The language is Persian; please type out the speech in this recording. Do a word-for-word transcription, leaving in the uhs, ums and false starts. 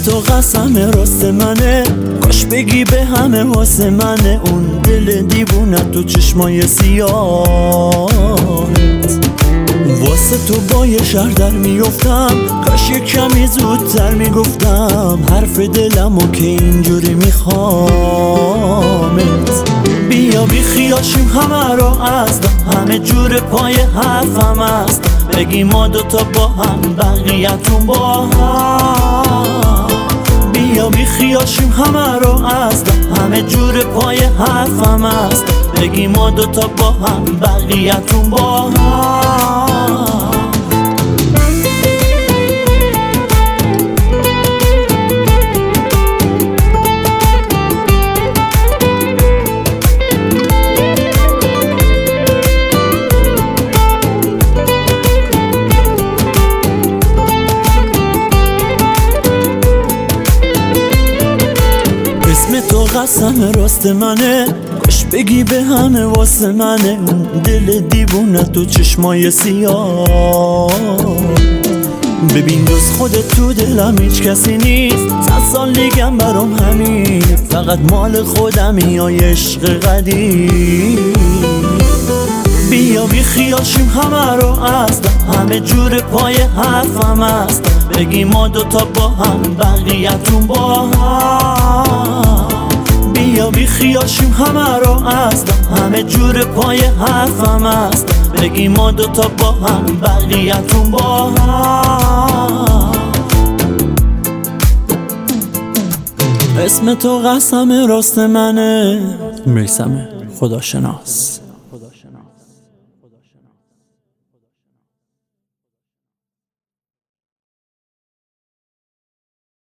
تو قسم راست منه، کاش بگی به همه واسه منه. اون دل دیوونه تو چشمای سیاهت، واسه تو با یه شهر در میفتم، کاش یه کمی زودتر میگفتم حرف دلمو که اینجوری میخوامت. بیا بی خیاشیم همه رو از همه جور پای حرفم است، بگی ما دوتا با هم بقیه‌تون با هم. بیا بی خیاشیم همه رو از همه جور پای حرفم است، بگی ما دوتا با هم بقیه‌تون با هم. اسم تو قسم راست منه، کاش بگی به همه واسه منه. اون دل دیوونه تو چشمای سیاه، ببین جز خودت تو دلم هیچ کسی نیست. صد سال دیگم برام همین، فقط مال خودمی یا عشق قدیم. بیا بی خیاشیم همه رو از همه جور پای حرفم است، بگی ما دوتا با هم بقیه‌تون با هم. بیا بی خیاشیم همه رو از همه جور پای حرفم است، بگی ما دوتا با هم بقیه‌تون با هم. اسم تو قسم راست منه، میثم خداشناس.